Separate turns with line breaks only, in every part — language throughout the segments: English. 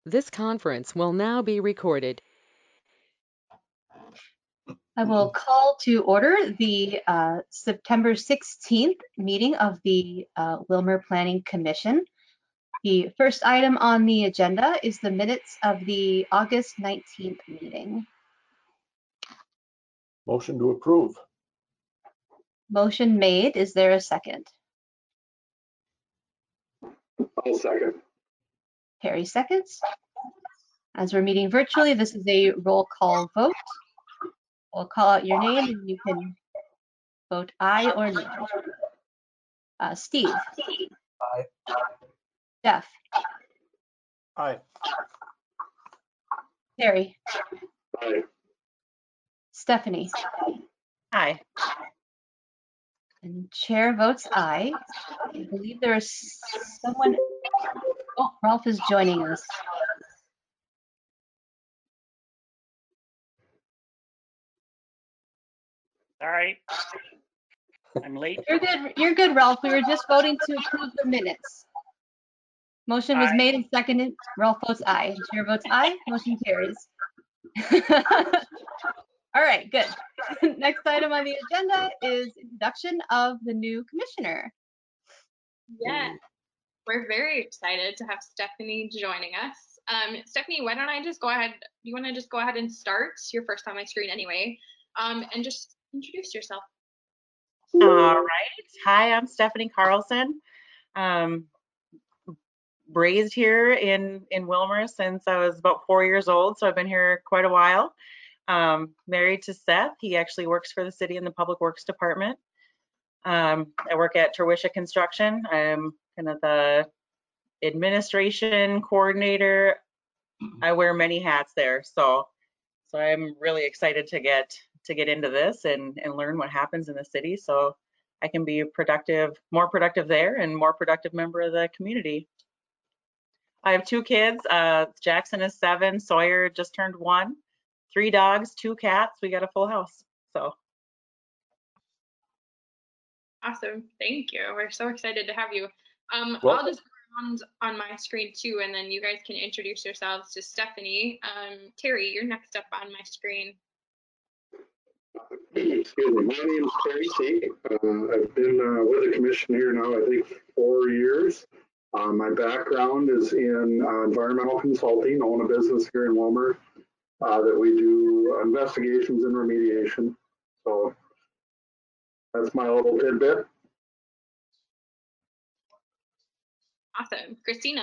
This conference will now be recorded.
I will call to order the September 16th meeting of the Willmar Planning Commission. The first item on the agenda is the minutes of the August 19th meeting.
Motion to approve.
Motion made. Is there a second?
I'll second.
Terry seconds. As we're meeting virtually, this is a roll call vote. We'll call out your name and you can vote aye or no. Steve.
Aye.
Jeff.
Aye.
Terry.
Aye.
Stephanie.
Aye.
And chair votes aye. I believe there is someone. Oh, Ralph is joining us.
All right. I'm late.
You're good. You're good, Ralph. We were just voting to approve the minutes. Motion was made and seconded. Ralph votes aye. Chair votes aye. Motion carries. All right, good. Next item on the agenda is introduction of the new commissioner.
Yeah, we're very excited to have Stephanie joining us. Stephanie, why don't I just go ahead? You want to just go ahead and start? It's your first on my screen anyway, and just introduce yourself.
All right. Hi, I'm Stephanie Carlson. Raised here in Willmar since I was about 4 years old, so I've been here quite a while. Married to Seth. He actually works for the city in the Public Works Department. I work at Terwisha Construction. I'm kind of the administration coordinator. I wear many hats there, so I'm really excited to get into this and learn what happens in the city, so I can be more productive there, and more productive member of the community. I have 2 kids. Jackson is 7. Sawyer just turned 1. 3 dogs, 2 cats. We got a full house. So
Awesome, thank you. We're so excited to have you.
Well,
I'll just go around on my screen too, and then you guys can introduce yourselves to Stephanie. Terry, you're next up on my screen.
Excuse me, my name is Terry Seek. I've been with the commission here now, I think, 4 years. My background is in environmental consulting. I own a business here in Willmar that we do investigations and remediation. So that's my little tidbit.
Awesome. Christina.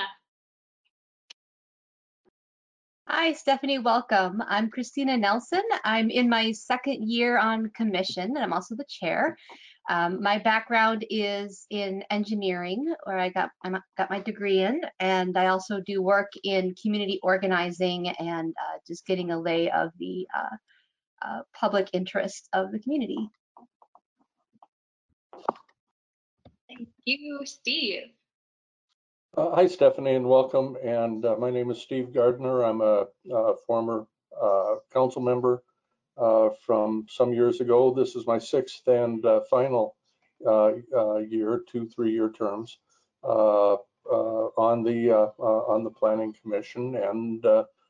Hi, Stephanie, welcome. I'm Christina Nelson. I'm in my 2nd year on commission, and I'm also the chair. My background is in engineering, where I got my degree in, and I also do work in community organizing and just getting a lay of the public interest of the community.
Thank you, Steve.
Hi, Stephanie, and welcome. And my name is Steve Gardner. I'm a former council member from some years ago. This is my 6th and final year, 2 3-year terms on the Planning Commission, and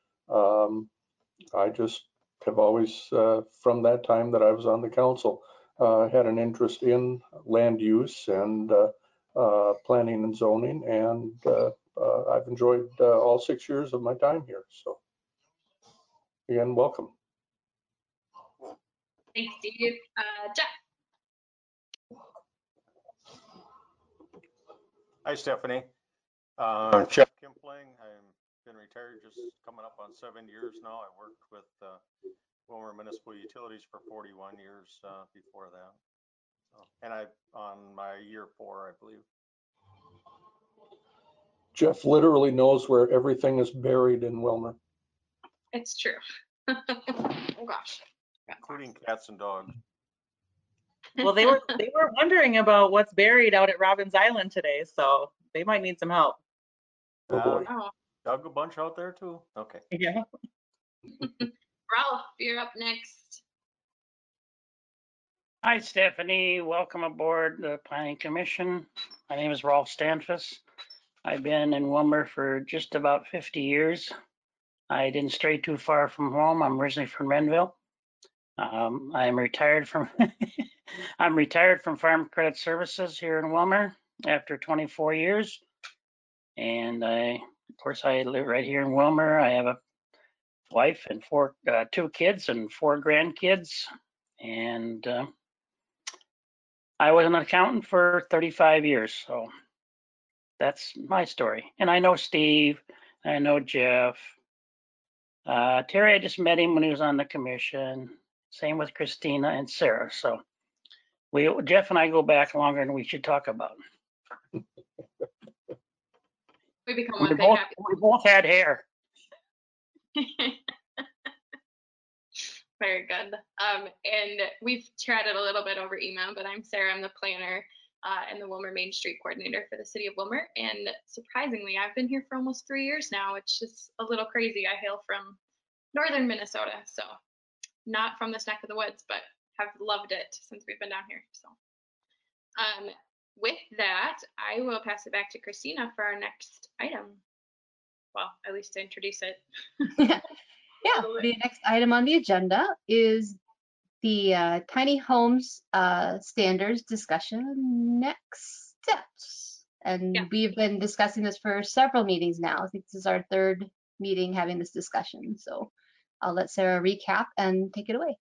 I just have always, from that time that I was on the council, had an interest in land use and planning and zoning, and I've enjoyed all 6 years of my time here. So again, welcome.
Thanks, Steve. Jeff.
Hi, Stephanie. Jeff Kimpling. I've been retired just coming up on 7 years now. I worked with Willmar Municipal Utilities for 41 years before that. And I'm on my year 4, I believe.
Jeff literally knows where everything is buried in Willmar.
It's true. Oh gosh.
Including cats and dogs.
well, they were wondering about what's buried out at Robbins Island today, so they might need some help.
Oh boy.
Oh.
Dug a bunch out there too. Okay.
Yeah.
Ralph, you're up next.
Hi, Stephanie. Welcome aboard the Planning Commission. My name is Rolf Stanfus. I've been in Wilmer for just about 50 years. I didn't stray too far from home. I'm originally from Renville. I'm retired from I'm retired from Farm Credit Services here in Wilmer after 24 years. And of course, I live right here in Wilmer. I have a wife and two kids and 4 grandkids. And I was an accountant for 35 years. So that's my story. And I know Steve, I know Jeff. Terry, I just met him when he was on the commission. Same with Christina and Sarah. So Jeff and I go back longer than we should talk about.
We become one big happy.
We both had hair.
Very good. And we've chatted a little bit over email, but I'm Sarah. I'm the planner and the Wilmer Main Street coordinator for the city of Wilmer. And surprisingly, I've been here for almost 3 years now, which is a little crazy. I hail from northern Minnesota, so not from this neck of the woods, but have loved it since we've been down here. So with that, I will pass it back to Christina for our next item. Well, at least to introduce it.
Yeah, the next item on the agenda is the tiny homes standards discussion next steps. And
Yeah.
we've been discussing this for several meetings now. I think this is our 3rd meeting having this discussion. So I'll let Sarah recap and take it away.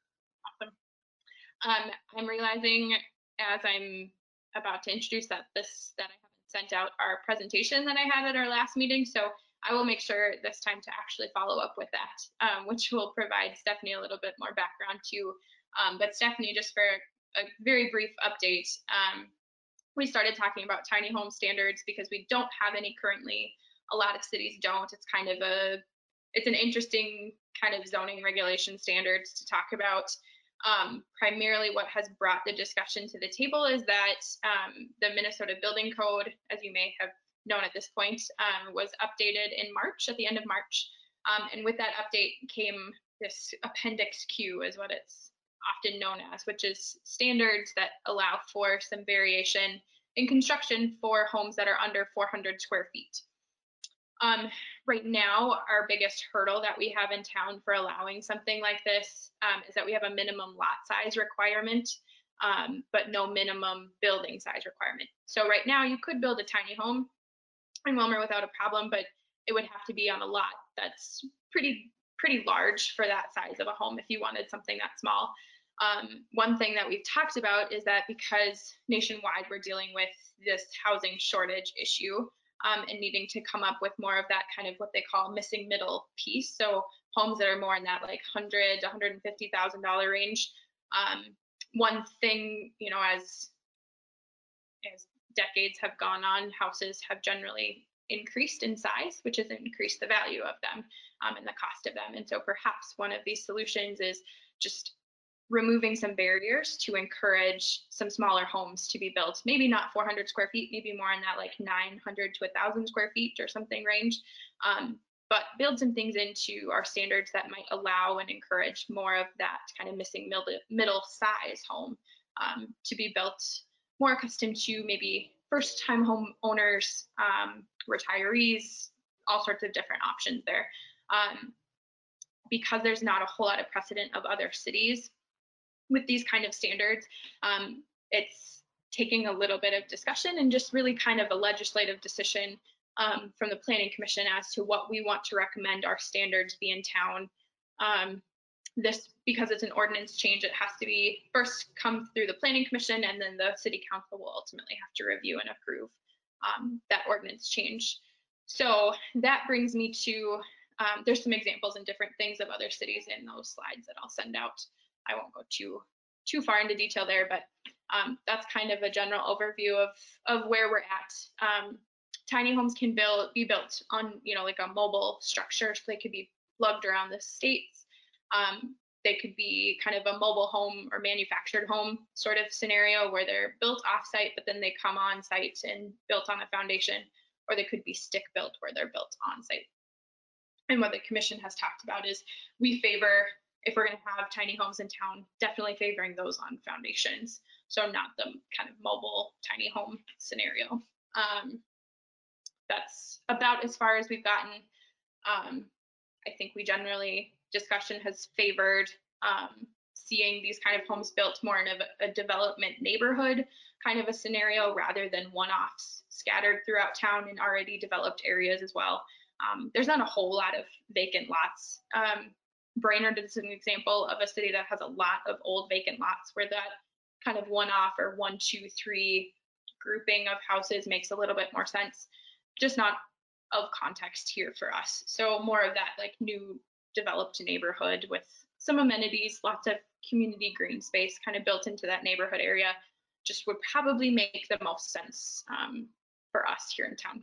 Awesome. I'm realizing as I'm about to introduce that I haven't sent out our presentation that I had at our last meeting. So I will make sure this time to actually follow up with that, which will provide Stephanie a little bit more background too. But Stephanie, just for a very brief update, we started talking about tiny home standards because we don't have any currently. A lot of cities don't. It's kind of it's an interesting kind of zoning regulation standards to talk about. Primarily what has brought the discussion to the table is that the Minnesota Building Code, as you may have known at this point, was updated in March, at the end of March. And with that update came this Appendix Q, is what it's often known as, which is standards that allow for some variation in construction for homes that are under 400 square feet. Right now, our biggest hurdle that we have in town for allowing something like this is that we have a minimum lot size requirement, but no minimum building size requirement. So right now, you could build a tiny home in Wilmer without a problem, but it would have to be on a lot that's pretty large for that size of a home if you wanted something that small. One thing that we've talked about is that because nationwide we're dealing with this housing shortage issue and needing to come up with more of that kind of what they call missing middle piece. So homes that are more in that like $100,000 to $150,000 range. One thing, you know, as decades have gone on, houses have generally increased in size, which has increased the value of them and the cost of them. And so perhaps one of these solutions is just removing some barriers to encourage some smaller homes to be built, maybe not 400 square feet, maybe more in that like 900 to 1,000 square feet or something range, but build some things into our standards that might allow and encourage more of that kind of missing middle size home to be built, more accustomed to maybe first time home owners, retirees, all sorts of different options there. Because there's not a whole lot of precedent of other cities with these kind of standards, it's taking a little bit of discussion and just really kind of a legislative decision from the Planning Commission as to what we want to recommend our standards be in town. This, because it's an ordinance change, it has to be first come through the Planning Commission, and then the City Council will ultimately have to review and approve that ordinance change. So that brings me to, there's some examples and different things of other cities in those slides that I'll send out. I won't go too far into detail there, but that's kind of a general overview of where we're at. Tiny homes can be built on, you know, like a mobile structure, so they could be lugged around the states. They could be kind of a mobile home or manufactured home sort of scenario where they're built off-site, but then they come on site and built on a foundation, or they could be stick built where they're built on site. And what the commission has talked about is we favor, if we're going to have tiny homes in town, definitely favoring those on foundations. So not the kind of mobile tiny home scenario. that's about as far as we've gotten. I think we generally, discussion has favored seeing these kind of homes built more in a development neighborhood kind of a scenario rather than one-offs scattered throughout town in already developed areas as well. There's not a whole lot of vacant lots. Brainerd is an example of a city that has a lot of old vacant lots where that kind of one-off or 1, 2, 3 grouping of houses makes a little bit more sense. Just not of context here for us. So more of that like new developed neighborhood with some amenities, lots of community green space kind of built into that neighborhood area just would probably make the most sense for us here in town.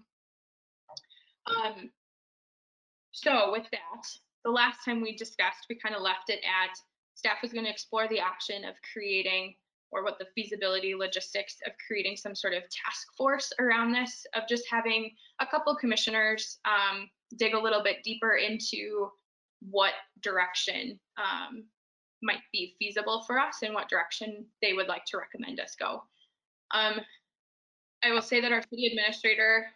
So with that, the last time we discussed, we kind of left it at staff was going to explore the option of creating, or what the feasibility logistics of creating some sort of task force around this, of just having a couple commissioners dig a little bit deeper into what direction might be feasible for us and what direction they would like to recommend us go. I will say that our city administrator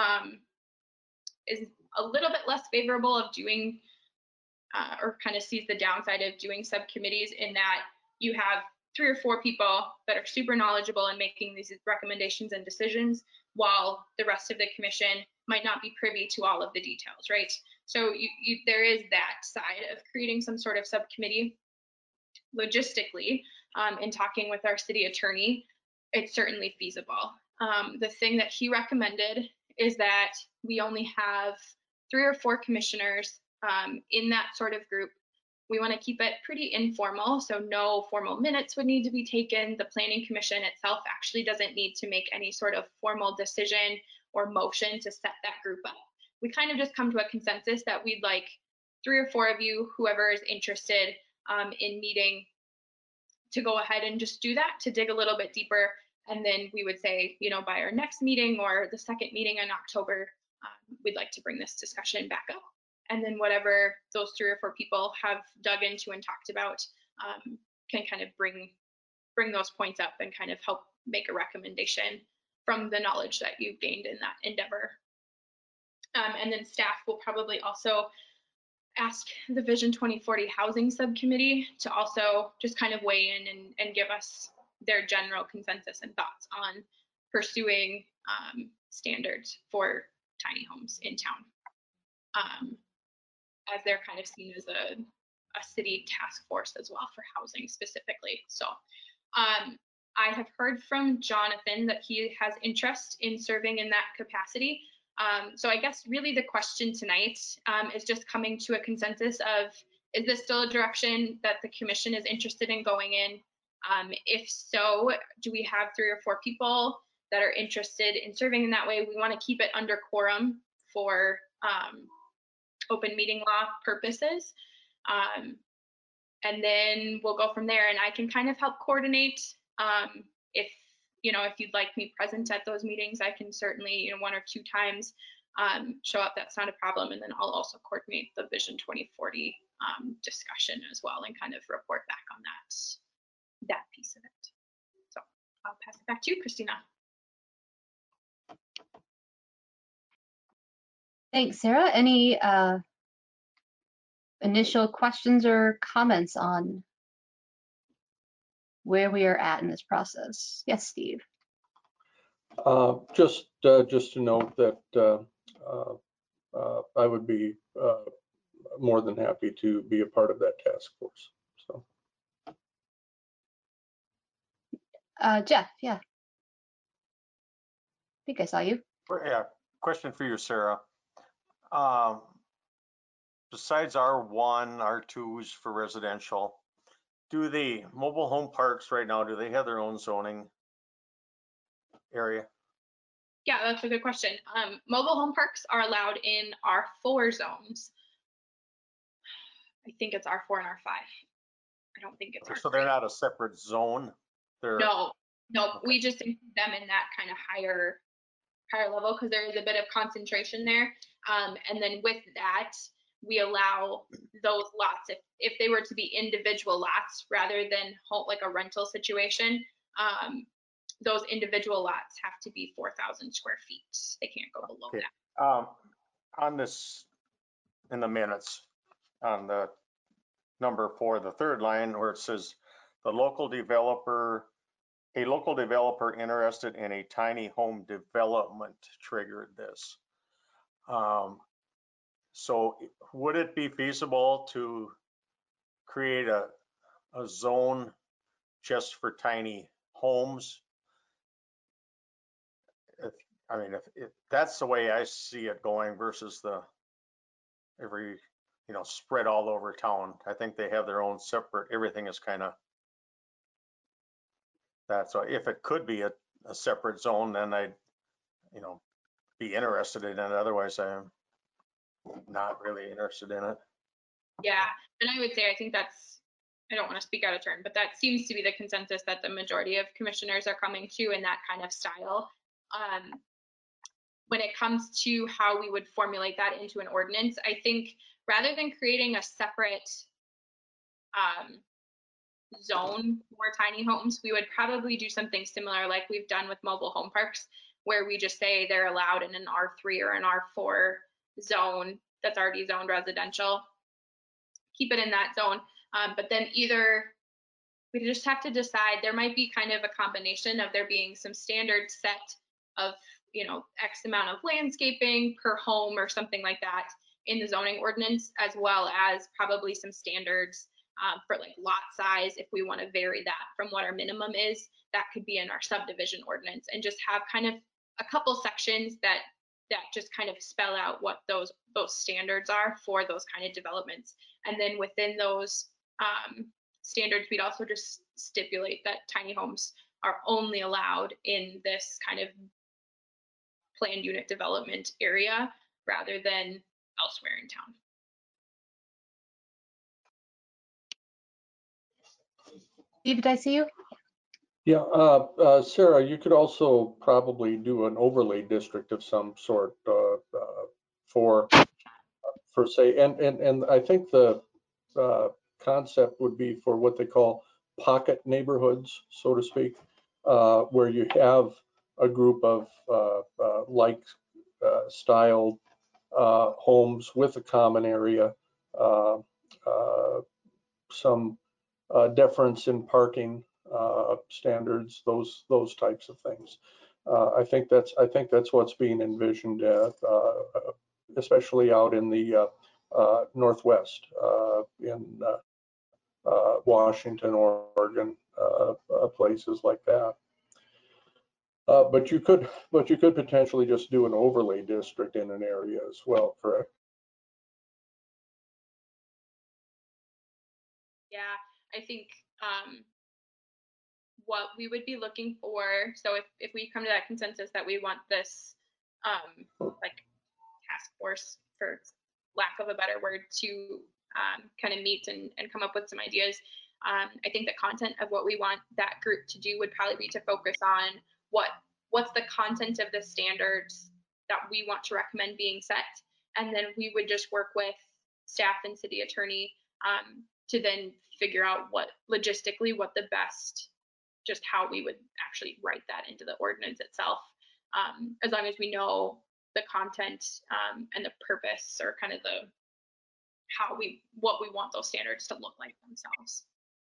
is a little bit less favorable of doing or kind of sees the downside of doing subcommittees in that you have 3 or 4 people that are super knowledgeable in making these recommendations and decisions, while the rest of the commission might not be privy to all of the details, right? So there is that side of creating some sort of subcommittee. Logistically, in talking with our city attorney, it's certainly feasible. The thing that he recommended is that we only have 3 or 4 commissioners in that sort of group. We want to keep it pretty informal, so no formal minutes would need to be taken. The Planning Commission itself actually doesn't need to make any sort of formal decision or motion to set that group up. We kind of just come to a consensus that we'd like 3 or 4 of you, whoever is interested in meeting, to go ahead and just do that, to dig a little bit deeper. And then we would say, you know, by our next meeting or the second meeting in October, we'd like to bring this discussion back up. And then whatever those 3 or 4 people have dug into and talked about can kind of bring those points up and kind of help make a recommendation from the knowledge that you've gained in that endeavor. And then staff will probably also ask the Vision 2040 Housing Subcommittee to also just kind of weigh in and give us their general consensus and thoughts on pursuing standards for tiny homes in town, as they're kind of seen as a city task force as well for housing specifically. So I have heard from Jonathan that he has interest in serving in that capacity. So I guess really the question tonight is just coming to a consensus of, is this still a direction that the commission is interested in going in? If so, do we have 3 or 4 people that are interested in serving in that way? We want to keep it under quorum for open meeting law purposes. And then we'll go from there, and I can kind of help coordinate. If you'd like me present at those meetings, I can certainly, 1 or 2 times show up. That's not a problem. And then I'll also coordinate the Vision 2040 discussion as well and kind of report back on that piece of it. So I'll pass it back to you, Christina.
Thanks, Sarah. Any initial questions or comments on where we are at in this process? Yes, Steve.
Just to note that I would be more than happy to be a part of that task force. So,
Jeff, yeah. I think I saw you.
Yeah, question for you, Sarah. Besides R1, R2s for residential, do the mobile home parks right now, do they have their own zoning area?
Yeah, that's a good question. Mobile home parks are allowed in R4 zones. I think it's R4 and R5. I don't think it's R3.
So they're not a separate zone?
No,
okay.
We just include them in that kind of higher level because there is a bit of concentration there. And then with that, we allow those lots, if they were to be individual lots rather than like a rental situation, those individual lots have to be 4,000 square feet. They can't go below that.
On this, in the minutes, on the number 4, the third line where it says a local developer interested in a tiny home development triggered this. So would it be feasible to create a zone just for tiny homes? If that's the way I see it going versus every, spread all over town. I think they have their own separate, everything is kind of that. So if it could be a separate zone, then I'd, be interested in it. Otherwise, I'm not really interested in it.
Yeah, and I would say I think that's, I don't want to speak out of turn, but that seems to be the consensus that the majority of commissioners are coming to in that kind of style. When it comes to how we would formulate that into an ordinance, I think rather than creating a separate zone for tiny homes, we would probably do something similar like we've done with mobile home parks, where we just say they're allowed in an R3 or an R4 zone that's already zoned residential. Keep it in that zone, but then either we just have to decide, there might be kind of a combination of there being some standard set of, X amount of landscaping per home or something like that in the zoning ordinance, as well as probably some standards for like lot size. If we want to vary that from what our minimum is, that could be in our subdivision ordinance, and just have kind of a couple sections that just kind of spell out what those standards are for those kind of developments. And then within those standards, we'd also just stipulate that tiny homes are only allowed in this kind of planned unit development area rather than elsewhere in town.
David, I see you.
Yeah, Sarah, you could also probably do an overlay district of some sort for say, and I think the concept would be for what they call pocket neighborhoods, so to speak, where you have a group of styled homes with a common area, some deference in parking standards, those types of things. I think that's what's being envisioned, especially out in the Northwest, in Washington, Oregon, places like that. But you could potentially just do an overlay district in an area as well, correct?
Yeah, I think what we would be looking for, so if we come to that consensus that we want this like task force, for lack of a better word, to kind of meet and come up with some ideas, I think the content of what we want that group to do would probably be to focus on what's the content of the standards that we want to recommend being set, and then we would just work with staff and city attorney to then figure out what logistically what the best, just how we would actually write that into the ordinance itself, as long as we know the content and the purpose, or kind of what we want those standards to look like themselves.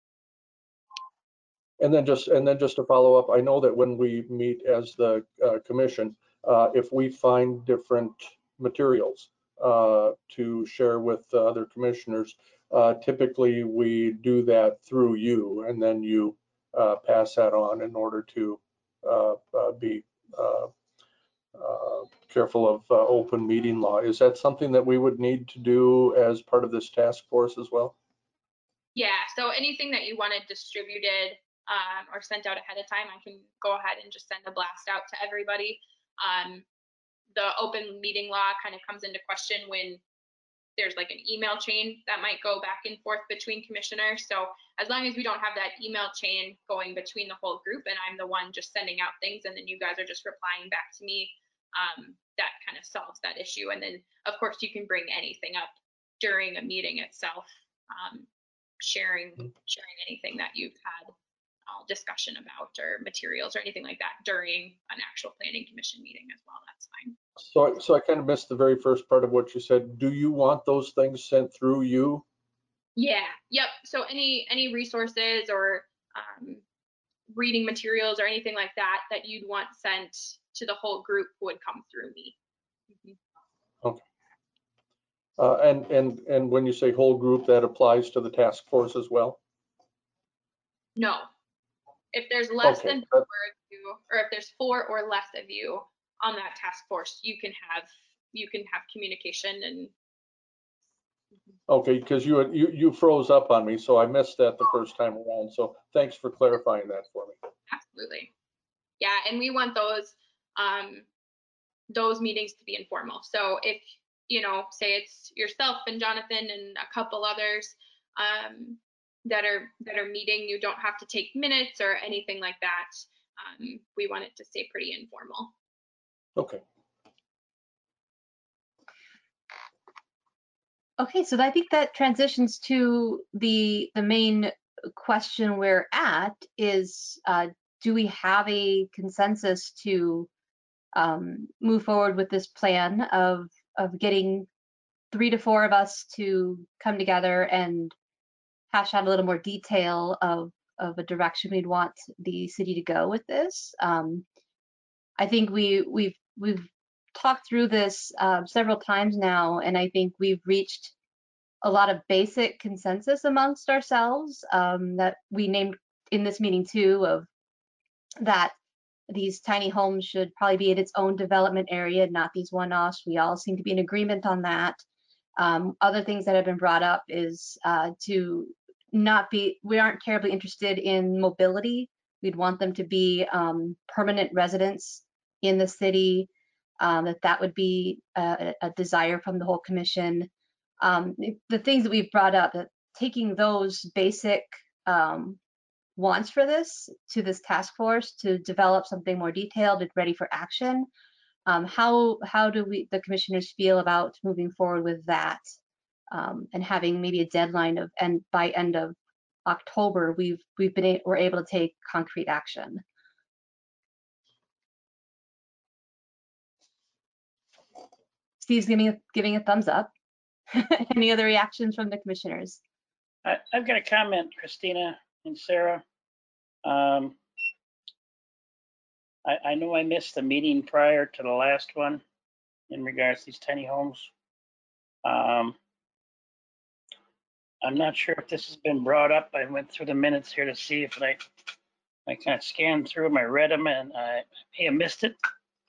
And then just to follow up, I know that when we meet as the commission, if we find different materials to share with other commissioners, typically we do that through you, and then you pass that on in order to be careful of open meeting law. Is that something that we would need to do as part of this task force as well?
Yeah, so anything that you wanted distributed or sent out ahead of time, I can go ahead and just send a blast out to everybody. The open meeting law kind of comes into question when there's like an email chain that might go back and forth between commissioners. So as long as we don't have that email chain going between the whole group and I'm the one just sending out things and then you guys are just replying back to me, that kind of solves that issue. And then of course you can bring anything up during a meeting itself, sharing anything that you've had discussion about, or materials or anything like that during an actual planning commission meeting as well. That's fine.
So I kind of missed the very first part of what you said. Do you want those things sent through you?
Yeah, yep. So any resources or reading materials or anything like that that you'd want sent to the whole group would come through me.
Okay. And when you say whole group, that applies to the task force as well?
No, if there's less
Okay.
than 4 of you, or if there's 4 or less of you on that task force, you can have communication and.
Okay, because you froze up on me, so I missed that the first time around. So thanks for clarifying that for me.
Absolutely. Yeah, and we want those meetings to be informal. So if, say it's yourself and Jonathan and a couple others that are meeting, you don't have to take minutes or anything like that. We want it to stay pretty informal.
Okay.
Okay, so I think that transitions to the main question we're at is, do we have a consensus to move forward with this plan of getting 3 to 4 of us to come together and hash out a little more detail of a direction we'd want the city to go with this? I think we've talked through this several times now, and I think we've reached a lot of basic consensus amongst ourselves that we named in this meeting too, of that these tiny homes should probably be in its own development area, not these one-offs. We all seem to be in agreement on that. Other things that have been brought up is we aren't terribly interested in mobility. We'd want them to be permanent residents in the city, that would be a desire from the whole commission. The things that we've brought up, that taking those basic wants for this to this task force to develop something more detailed and ready for action. How do the commissioners feel about moving forward with that, and having maybe a deadline of, and by end of October we're able to take concrete action? Steve's giving a thumbs up. Any other reactions from the commissioners?
I've got a comment, Christina and Sarah. I know I missed the meeting prior to the last one in regards to these tiny homes. I'm not sure if this has been brought up. I went through the minutes here to see if I kind of scanned through them. I read them and I may have missed it.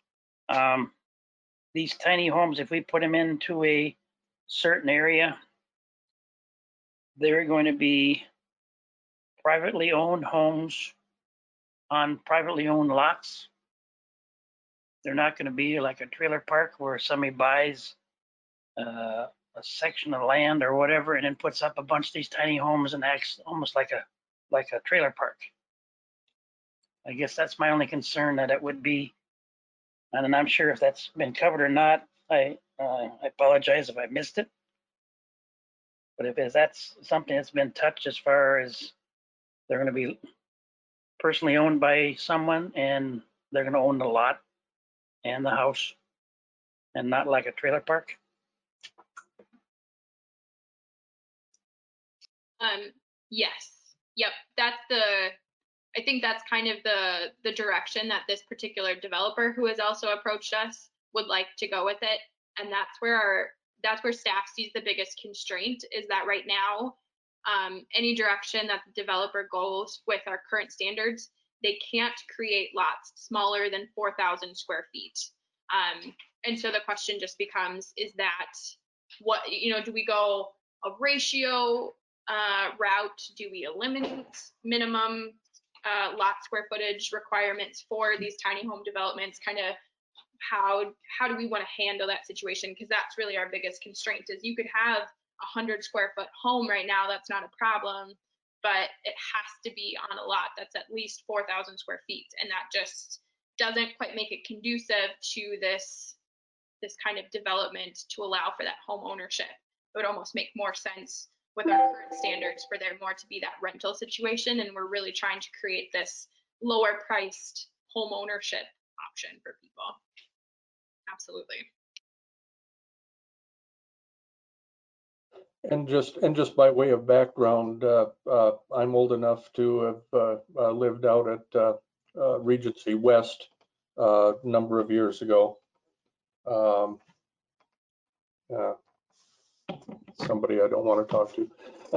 These tiny homes, if we put them into a certain area, they're going to be privately owned homes on privately owned lots. They're not going to be like a trailer park where somebody buys a section of land or whatever and then puts up a bunch of these tiny homes and acts almost like a trailer park. I guess that's my only concern, that it would be, and I'm sure if that's been covered or not, I apologize if I missed it. But if that's something that's been touched, as far as they're going to be personally owned by someone and they're going to own the lot and the house and not like a trailer park.
Yes. Yep. I think that's kind of the direction that this particular developer who has also approached us would like to go with it. And that's where staff sees the biggest constraint, is that right now, any direction that the developer goes with our current standards, they can't create lots smaller than 4,000 square feet. And so the question just becomes, is that what, do we go a ratio route? Do we eliminate minimum lot square footage requirements for these tiny home developments? Kind of how do we want to handle that situation? Because that's really our biggest constraint, is you could have 100 square foot home right now, that's not a problem, but it has to be on a lot that's at least 4,000 square feet, and that just doesn't quite make it conducive to this kind of development to allow for that home ownership. It would almost make more sense with our current standards for there more to be that rental situation, and we're really trying to create this lower priced home ownership option for people. Absolutely.
And just by way of background, I'm old enough to have lived out at Regency West a number of years ago. Uh, Somebody I don't want to talk to.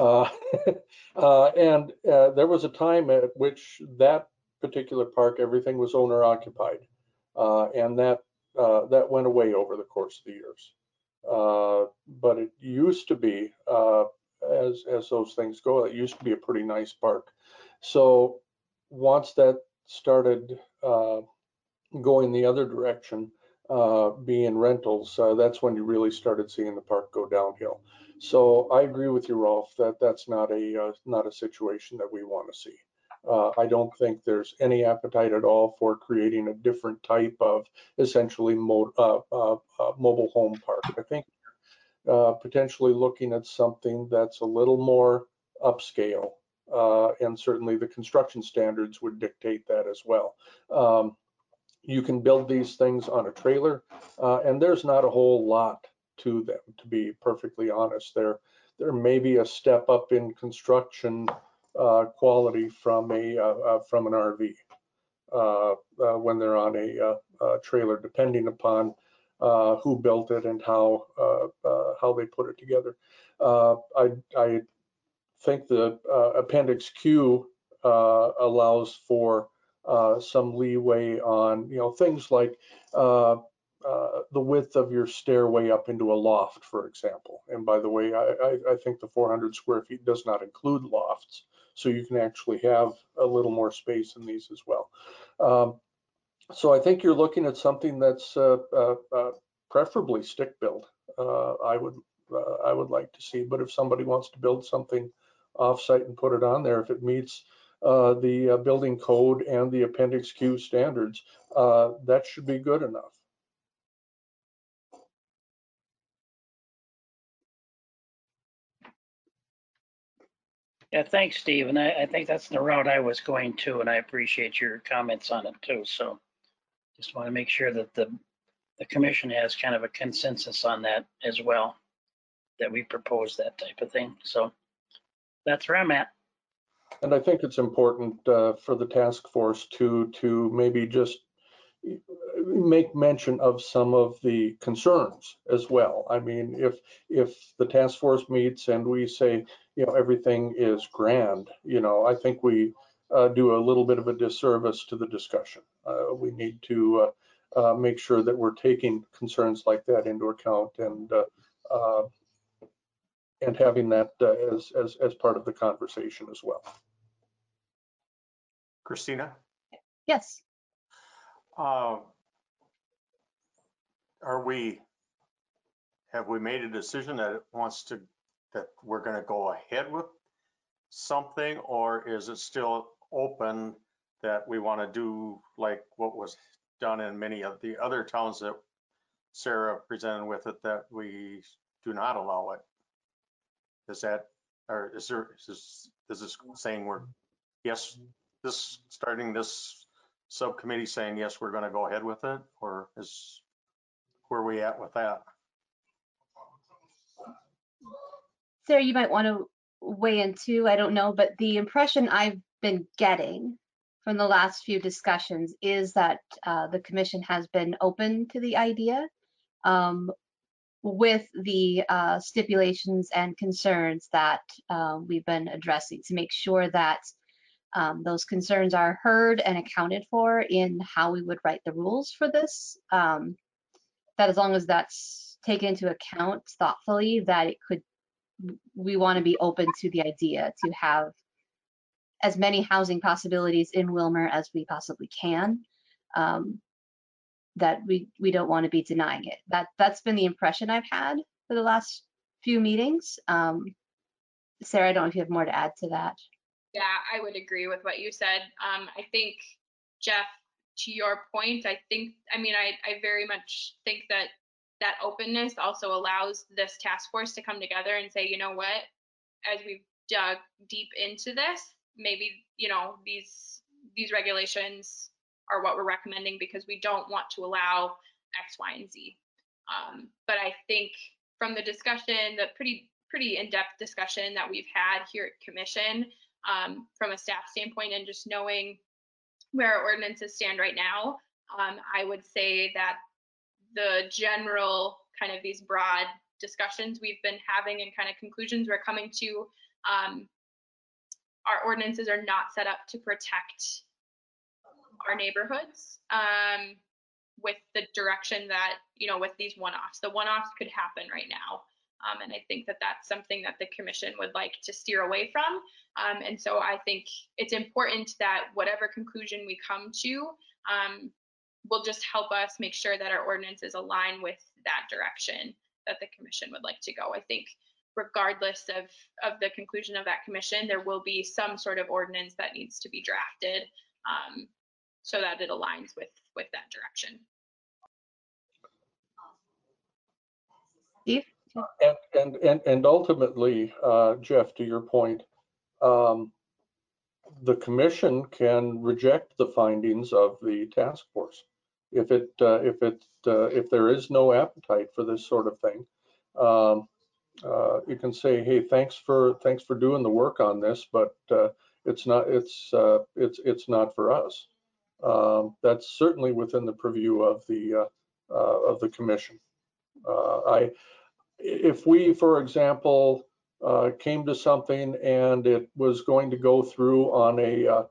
And there was a time at which that particular park, everything was owner occupied. And that went away over the course of the years. But it used to be, as those things go, it used to be a pretty nice park. So once that started going the other direction, being rentals, that's when you really started seeing the park go downhill. So I agree with you, Rolf, that that's not a situation that we want to see. I don't think there's any appetite at all for creating a different type of essentially mobile home park. I think potentially looking at something that's a little more upscale, and certainly the construction standards would dictate that as well. You can build these things on a trailer, and there's not a whole lot to them, to be perfectly honest. There may be a step up in construction quality from an RV when they're on a trailer, depending upon who built it and how they put it together. I think the Appendix Q allows for some leeway on, things like the width of your stairway up into a loft, for example. And by the way, I think the 400 square feet does not include lofts, so you can actually have a little more space in these as well. So I think you're looking at something that's preferably stick built. I would like to see, but if somebody wants to build something offsite and put it on there, if it meets the building code and the Appendix Q standards, that should be good enough.
Yeah, thanks, Steve. And I think that's the route I was going to, and I appreciate your comments on it too. So just want to make sure that the commission has kind of a consensus on that as well, that we propose that type of thing. So that's where I'm at.
And I think it's important for the task force to maybe just make mention of some of the concerns as well. I mean, if the task force meets and we say, everything is grand, I think we do a little bit of a disservice to the discussion. We need to make sure that we're taking concerns like that into account and having that as part of the conversation as well.
Christina?
Yes.
Have we made a decision that we're going to go ahead with something, or is it still open that we want to do like what was done in many of the other towns that Sarah presented with it, that we do not allow it? Is this saying starting this subcommittee saying, yes, we're going to go ahead with it, or is where are we at with that?
Sarah, you might want to weigh in too. I don't know, but the impression I've been getting from the last few discussions is that the commission has been open to the idea, with the stipulations and concerns that we've been addressing, to make sure that those concerns are heard and accounted for in how we would write the rules for this. That as long as that's taken into account thoughtfully, that we want to be open to the idea to have as many housing possibilities in Willmar as we possibly can. That we don't want to be denying it. That's been the impression I've had for the last few meetings. Sarah, I don't know if you have more to add to that.
Yeah, I would agree with what you said. I think, Jeff, to your point, I very much think that openness also allows this task force to come together and say, you know what, as we've dug deep into this, maybe, these regulations are what we're recommending, because we don't want to allow X, Y, and Z. But I think from the discussion, the pretty in-depth discussion that we've had here at commission, from a staff standpoint and just knowing where our ordinances stand right now, I would say that the general kind of these broad discussions we've been having and kind of conclusions we're coming to, our ordinances are not set up to protect our neighborhoods with the direction that, with these one-offs. The one-offs could happen right now. And I think that that's something that the commission would like to steer away from. And so I think it's important that whatever conclusion we come to will just help us make sure that our ordinances align with that direction that the commission would like to go. I think regardless of the conclusion of that commission, there will be some sort of ordinance that needs to be drafted so that it aligns with that direction.
Steve?
And ultimately, Jeff, to your point, the commission can reject the findings of the task force if there is no appetite for this sort of thing. You can say, hey, thanks for doing the work on this, but it's not for us. That's certainly within the purview of the commission. If we, for example, came to something and it was going to go through on a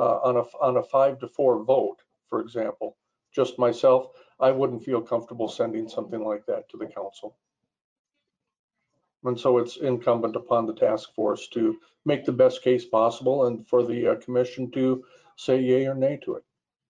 5-4 vote, for example, just myself, I wouldn't feel comfortable sending something like that to the council. And so it's incumbent upon the task force to make the best case possible and for the commission to say yay or nay to it.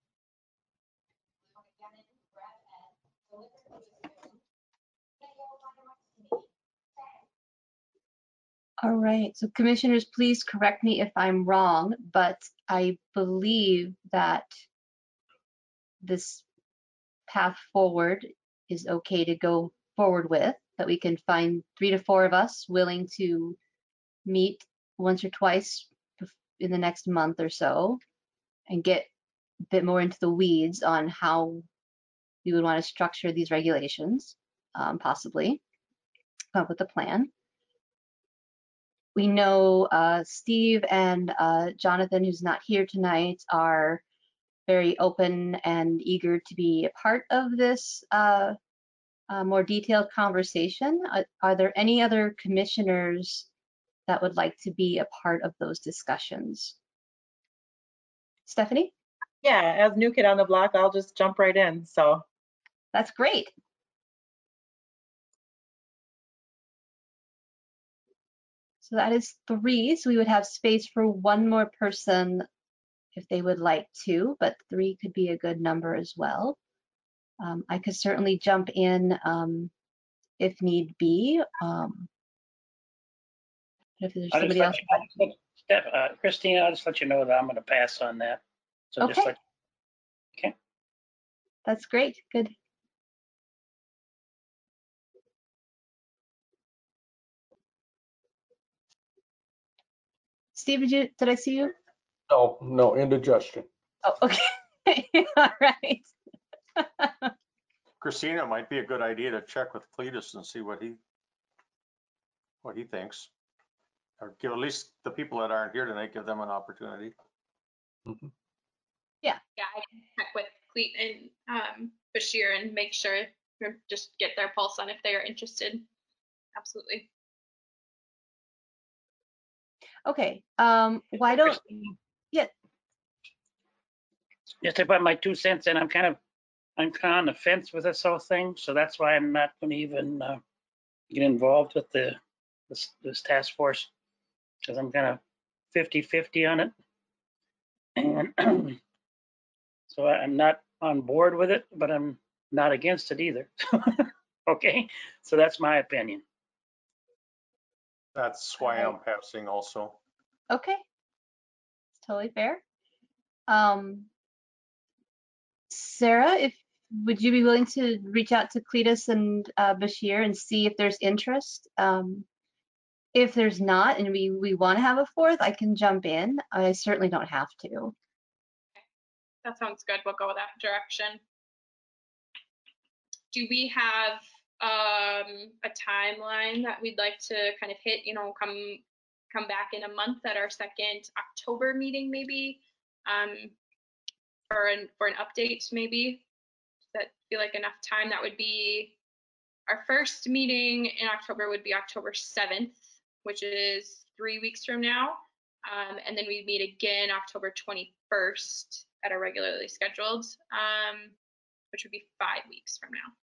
All right, so commissioners, please correct me if I'm wrong, but I believe that this path forward is okay to go forward with, that we can find 3 to 4 of us willing to meet once or twice in the next month or so and get a bit more into the weeds on how we would want to structure these regulations, possibly come up with a plan. We know Steve and Jonathan, who's not here tonight, are very open and eager to be a part of this more detailed conversation. Are there any other commissioners that would like to be a part of those discussions? Stephanie?
Yeah, as new kid on the block, I'll just jump right in. So
That's great. So that is 3. So we would have space for 1 more person if they would like to, but 3 could be a good number as well. I could certainly jump in if need be. If there's somebody else.
Christina, I'll just let you know that I'm going to pass on that. So
Okay.
just let. Okay.
That's great. Good. Steve, did I see you?
No, indigestion.
Oh, okay. All right.
Christina, it might be a good idea to check with Cletus and see what he thinks. Or give at least the people that aren't here tonight, give them an opportunity.
Mm-hmm.
Yeah,
I can check with Cleet and Bashir and make sure, just get their pulse on if they are interested. Absolutely.
Okay. Why don't, yeah.
Just to put my 2 cents in, I'm kind of on the fence with this whole thing, so that's why I'm not going to even get involved with this task force, because I'm kind of 50-50 on it. And so I'm not on board with it, but I'm not against it either. Okay, so that's my opinion.
That's why I'm passing also.
Okay. It's totally fair. Sarah, would you be willing to reach out to Cletus and Bashir and see if there's interest? If there's not, and we want to have a 4th, I can jump in. I certainly don't have to.
That sounds good. We'll go that direction. do we have a timeline that we'd like to kind of hit, you know, come back in a month at our second October meeting maybe, for an update maybe? Does that feel like enough time? That would be our first meeting in October would be October 7th, which is 3 weeks from now. And then we meet again October 21st at a regularly scheduled, which would be 5 weeks from now.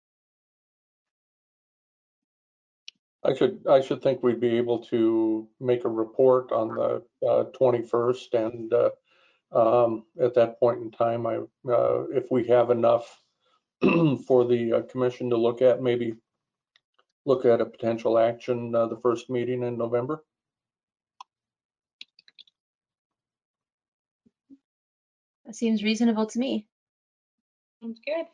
I should think we'd be able to make a report on the 21st, and at that point in time, if we have enough for the commission to look at, maybe look at a potential action the first meeting in November.
That seems reasonable to me.
Sounds good.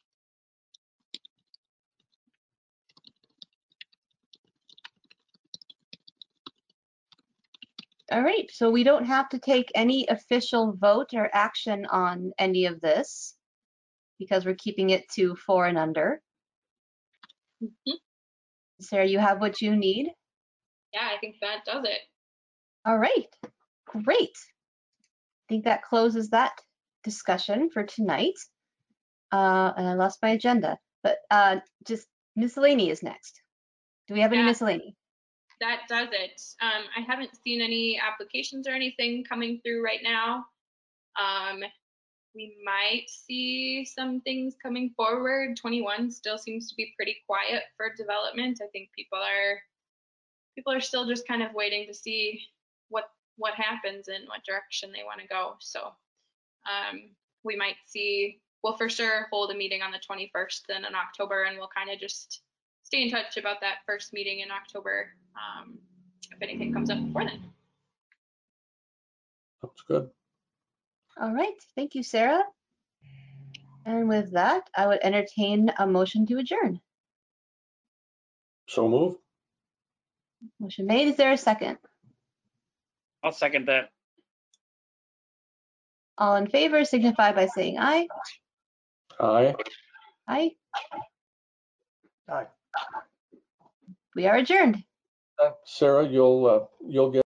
All right, so we don't have to take any official vote or action on any of this because we're keeping it to 4 and under.
Mhm.
Sarah, you have what you need?
Yeah, I think that does it.
All right, great. I think that closes that discussion for tonight. And I lost my agenda, but just miscellaneous next. Do we have any
Yeah.
miscellaneous?
That does it. I haven't seen any applications or anything coming through right now. We might see some things coming forward. 21 still seems to be pretty quiet for development. I think people are still just kind of waiting to see what happens and what direction they want to go. So we might see, we'll for sure hold a meeting on the 21st then in October, and we'll kind of just stay in touch about that first meeting in October, if anything comes up before then.
That's good.
All right, thank you, Sarah. And with that, I would entertain a motion to adjourn.
So move.
Motion made. Is there a second?
I'll second that.
All in favor signify by saying aye.
Aye.
Aye.
Aye.
We are adjourned.
Sarah, you'll get